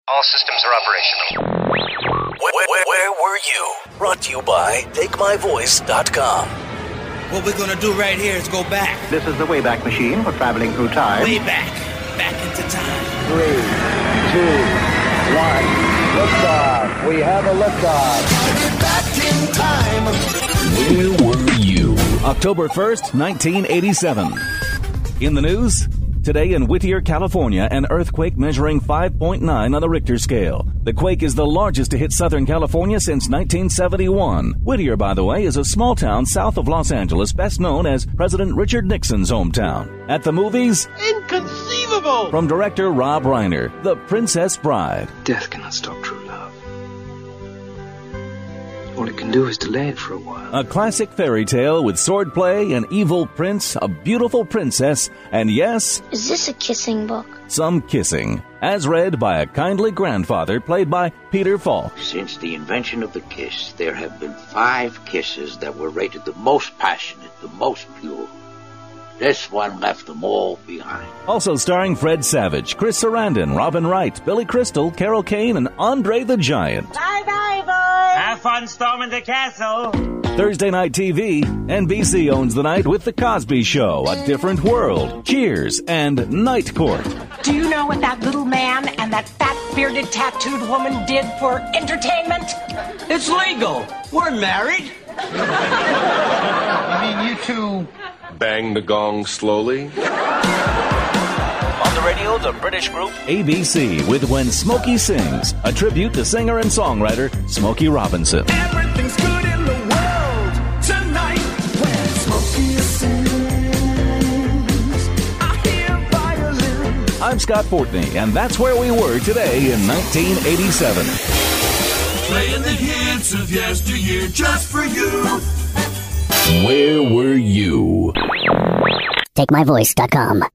All systems are operational. Where were you? Brought to you by TakeMyVoice.com. What we're gonna do right here is go back. This is the Wayback Machine for traveling through time. Way back. Back into time. 3, 2, 1. Liftoff. We have a liftoff. Back in time. Where were you? October 1st, 1987. In the news, today in Whittier, California, an earthquake measuring 5.9 on the Richter scale. The quake is the largest to hit Southern California since 1971. Whittier, by the way, is a small town south of Los Angeles, best known as President Richard Nixon's hometown. At the movies, Inconceivable! from director Rob Reiner, The Princess Bride. Death cannot stop true love. All it can do is delay it for a while. A classic fairy tale with swordplay, an evil prince, a beautiful princess, and yes, Is this a kissing book? some kissing. As read by a kindly grandfather played by Peter Falk. Since the invention of the kiss, there have been 5 kisses that were rated the most passionate, the most pure. This one left them all behind. Also starring Fred Savage, Chris Sarandon, Robin Wright, Billy Crystal, Carol Kane, and Andre the Giant. Bye-bye, boys. Have fun storming the castle. Thursday night TV, NBC owns the night with The Cosby Show, A Different World, Cheers, and Night Court. Do you know what that little man and that fat, bearded, tattooed woman did for entertainment? It's legal. We're married. You mean you two bang the gong slowly? On the radio, the British group ABC with When Smokey Sings, a tribute to singer and songwriter Smokey Robinson. Everything's good in the world tonight. When Smokey sings, I hear violin. I'm Scott Fortney, and that's where we were today in 1987. Playing the hits of yesteryear just for you. Where were you? TakeMyVoice.com.